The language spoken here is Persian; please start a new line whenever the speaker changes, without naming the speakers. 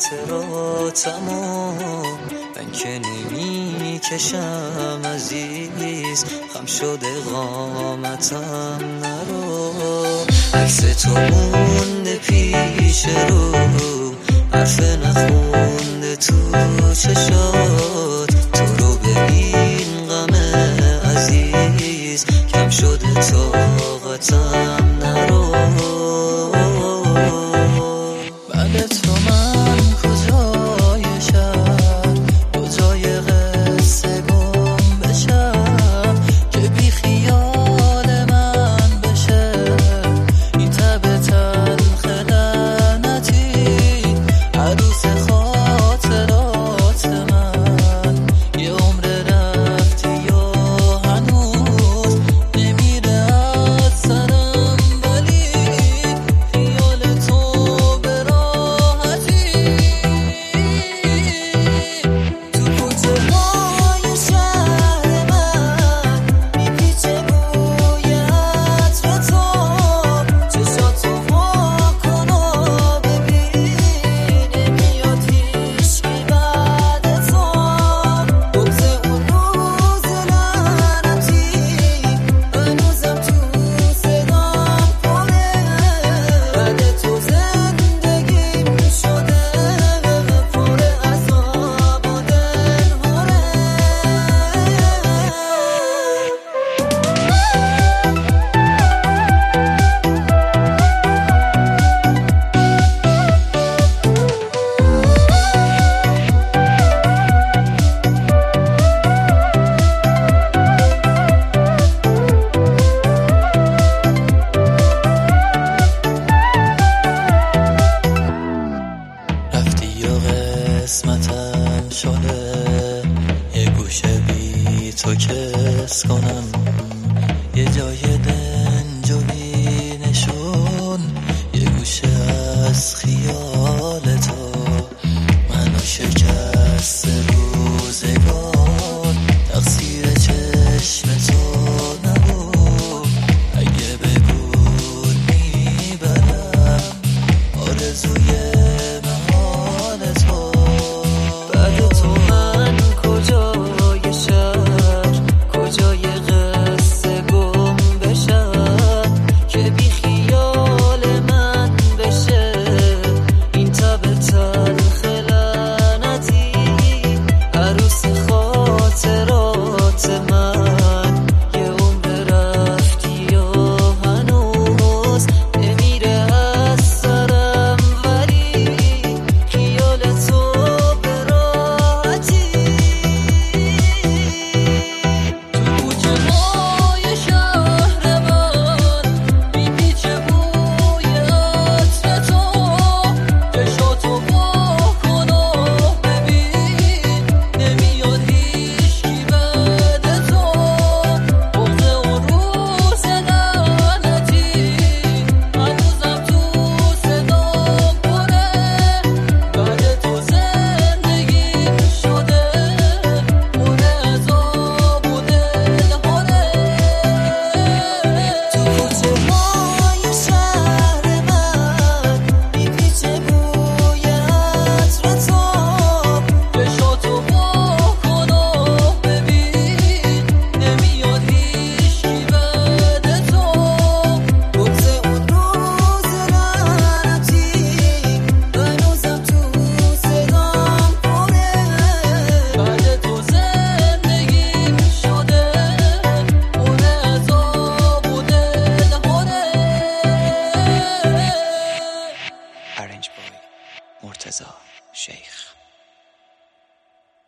خاطراتمو من که نمی کشم عزیز، خم شده قامتم نرو. عکس تو مونده پیش رو، حرف نخونده تو چشات. تو رو ببین غم عزیز، کم شده طاقتم نرو. بعد تو من کجای شهر، کجای قصه گم بشم که بی خیال من بشه این تب تلخ لعنتی. عروس خاطرات من یه عمر رفتی یا هنوز نمیره از سرم، ولی خیال تو به راحتی. تو کوچه های شهر من میپیچه بوی عطر تو، چشاتو وا کن و ببین نمیاد هیچکی بعد تو. بغض اون روز لعنتی هنوزم تو صدام پره. بعد تو زندگیم شده پر عذاب و دلهوره. رفتی یا قسمتم شده، یه گوشه بی تو کس کنم، یه جای